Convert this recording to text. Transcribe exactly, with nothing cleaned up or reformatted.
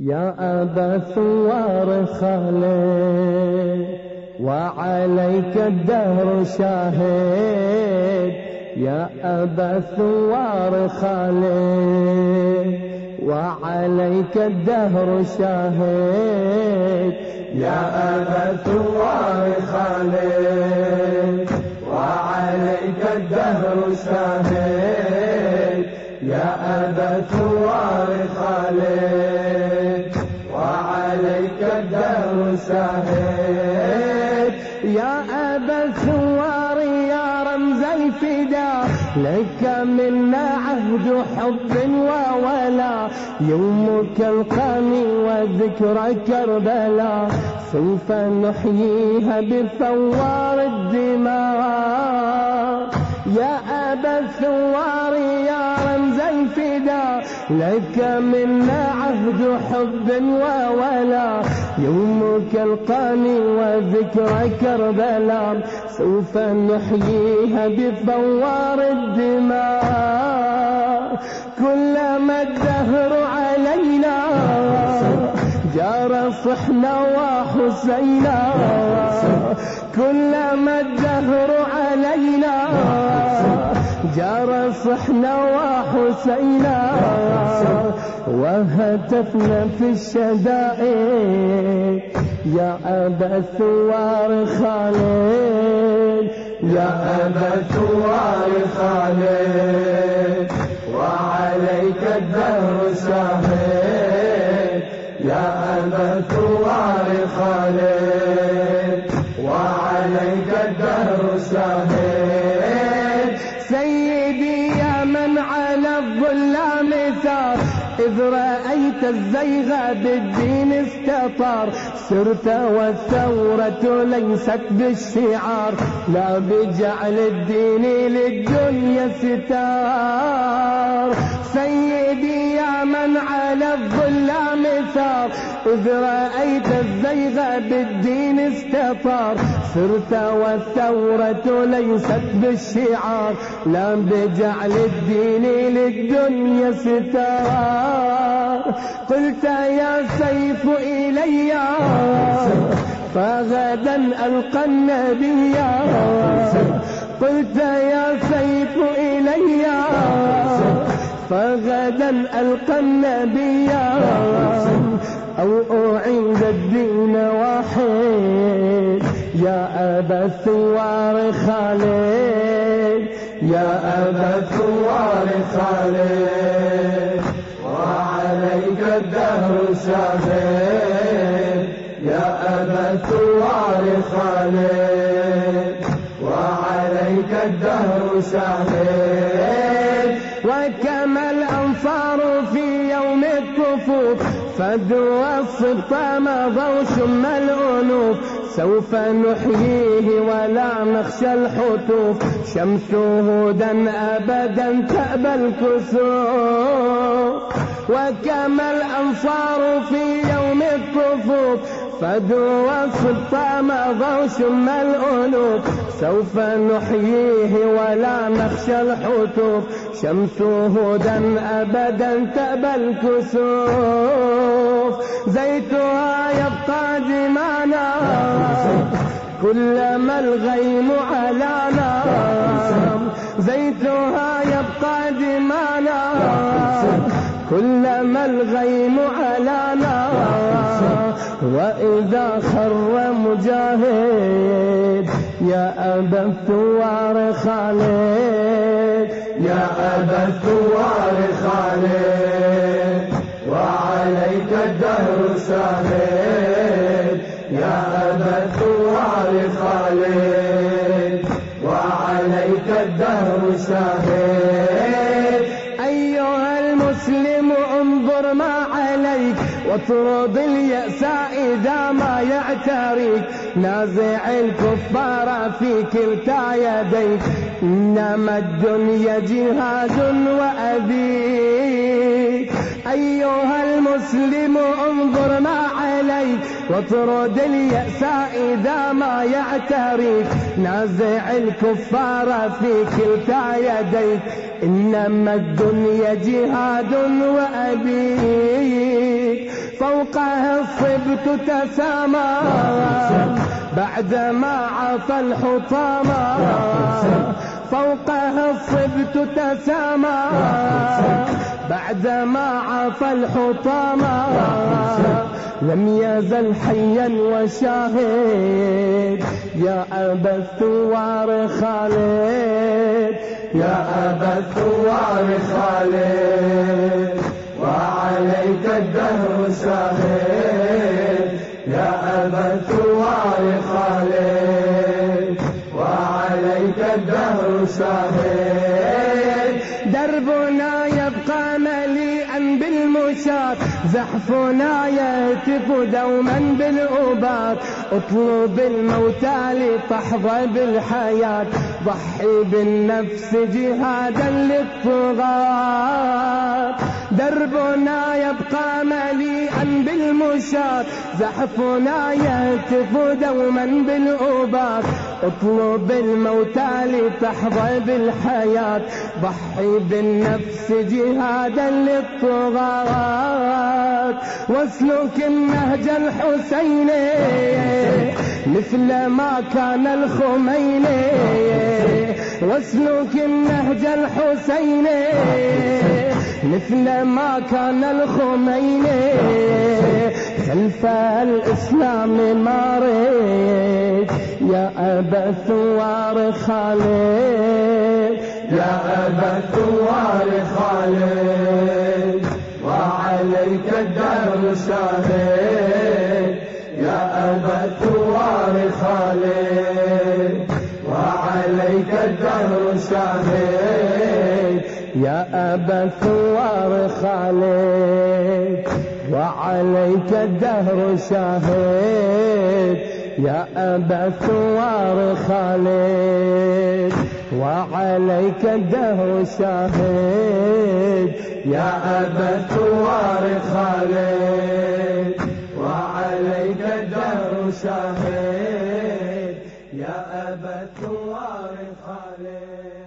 يا أبا ثوار خالد وعليك الدهر شاهد، يا أبا ثوار خالد وعليك الدهر شاهد، يا أبا ثوار خالد وعليك الدهر شاهد، يا أبا ثوار خالد وعليك الدهر شاهد، يا أبا الثوار يا رمز الفداء، لك منا عهد حب وولا، يومك القاني وذكرى كربلاء، سوف نحييها بثوار الدماء. يا أبا الثوار يا رمز الفداء، لك منا عهد حب وولا، يومك القاني وذكرى كربلاء، سوف نحييها بثوار الدماء. كلما الدهر علينا جار صحنا وحسينا، كلما الدهر علينا جار صحنا وحسينا، وهتفنا في الشدائد يا أبا الثوار خالد، يا أبا الثوار خالد وعليك الدهر شاهد، يا أبا الثوار خالد وعليك الدهر شاهد. سيدي يا من على الظلام ثار، إذ رأيت الزيغ بالدين استطار، سرت والثورة ليست بالشعار، لا بجعل الدين للدنيا ستار. سيدي يا من على الظلام ثار، إذ رأيت الزيغ بالدين استطار، سرت والثورة ليست بالشعار، لا بجعل الدين للدنيا ستار. قلت يا سيف إلي فغدا ألقى النبي، قلت يا سيف إلي فغدا ألقى النبي، أو أعيد الدين واحد يا أبا الثوار خالد، يا أبا الثوار خالد وعليك الدهر شاهد، يا أبا الثوار خالد وعليك الدهر شاهد. وكما الأنصار في يوم الكفوف، فدوا الصدق مضوا شم الأنوف، سوف نحييه ولا نخشى الحتوف، شمس هدى أبدا تأبى الكسوف. وكما الأنصار في يوم الكفوف، فدوا الصدق مضوا شم الأنوف، سوف نحييه ولا نخشى الحتوف، شمس هدى أبدا تأبى الكسوف. زيتها يبقى دمانا كلما الغيم علانا، زيتها يبقى دمانا كلما الغيم علانا، وإذا خر مجاهد يا أبا الثوار خالد، يا أبا الثوار خالد وعليك الدهر شاهد، يا أبا الثوار خالد وعليك الدهر شاهد. أيها المسلم انظر ما عليك، واطرد اليأس إذا ما يعتريك، نازع الكفار في كلتا يديك، إنما الدنيا جهاد وأبيك. أيها المسلم انظر ما عليك، واطرد اليأس إذا ما يعتريك، نازع الكفار في كلتا يديك، إنما الدنيا جهاد وأبيك، فوقها الصبت تسامى بعدما عصى الحطامى، فوقها الصبت تسامى بعدما عصى الحطامى، لم يزل حيا وشاهد يا أبا الثوار خالد، يا أبا الثوار خالد، وعليك الدهر شاهد، يا أبا الثوار خالد، وعليك الدهر شاهد، دربنا يبقى مليئا بالمشاة، زحفنا يهتف دوما بالأبات، اطلب الموتى لتحظى بالحياة، ضحي بالنفس جهادا للطغاة، دربنا يبقى مليئا بالمشاة، زحفنا يهتف دوما بالأبات، اطلب الموتى لتحظى بالحياة، ضحي بالنفس جهادا للطغاة، واسلك النهج الحسيني مثل ما كان الخميني، واسلك النهج الحسيني مثل ما كان الخميني، خلف الإسلام مارد يا أبا الثوار خالد، يا أبا الثوار خالد، وعليك الدهر شاهد، يا أبا الثوار خالد، وعليك الدهر شاهد، يا أبا الثوار خالد، وعليك الدهر شاهد، يا أبا الثوار خالد، وعليك الدهر شاهد، يا أبا الثوار خالد، وعليك الدهر شاهد، يا أبا الثوار خالد.